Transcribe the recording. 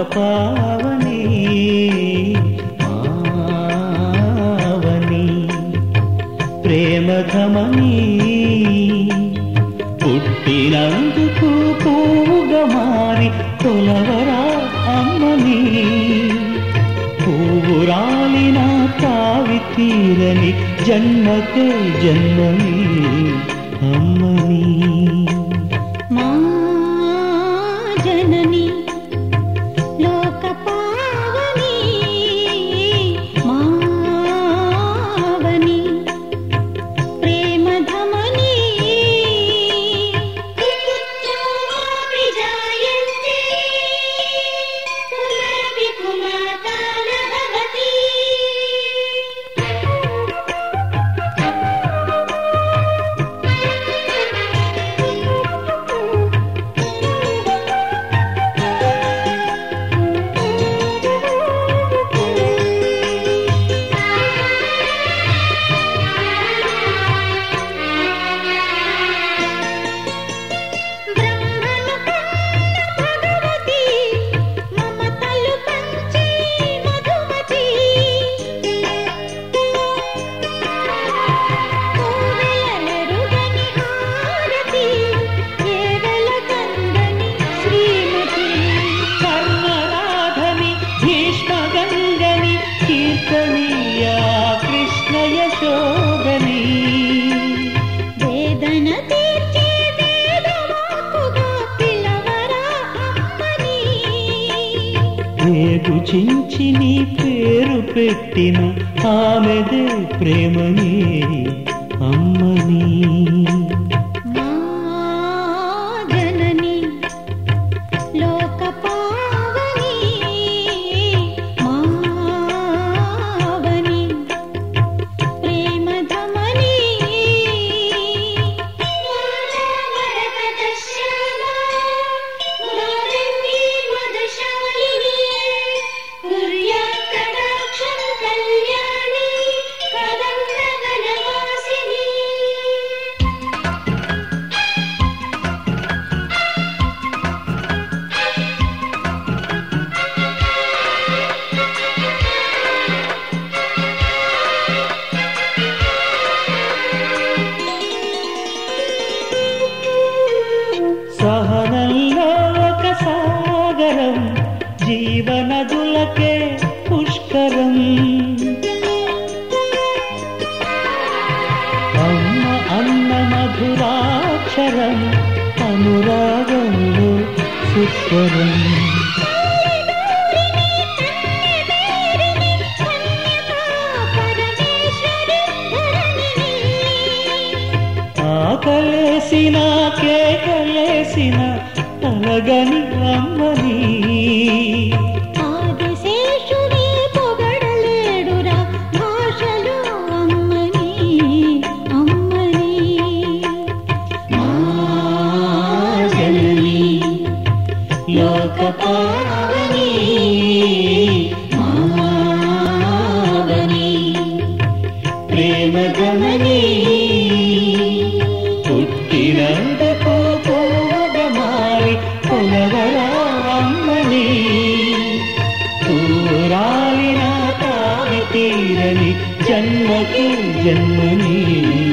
పావని మావని ప్రేమధమని పుట్టినందుకు పూగా మారి కొలవరా అమ్మని పువ్వు రాలిన తావి తీరని జన్మకే జన్మని అమ్మని మా జనని లోక పావని మావని ప్రేమధమని వేదన తీర్చే వేదవాకుగా పిలవరా అమ్మని రేగు చించి నీ పేరు పెట్టిన ఆమెదే ప్రేమని అమ్మని మా జనని లోక పావని మావని ప్రేమధమని సహనంలో ఒక సాగరం జీవనదులకే పుష్కరం అమ్మ అన్న మధురాక్షరం అనురాగంలో సుస్వరం ఆకలేసిన కేకలేసిన తలగని అమ్మని ఆదిశేషుని పొగడలేడురా భాషలో అమ్మని అమ్మని మా జనని లోక పావని మావని ప్రేమధమని పుట్టినందుకు పూగా మారి కొలవరా అమ్మని పూరాలిన తావి తీరని జన్మకి జన్మని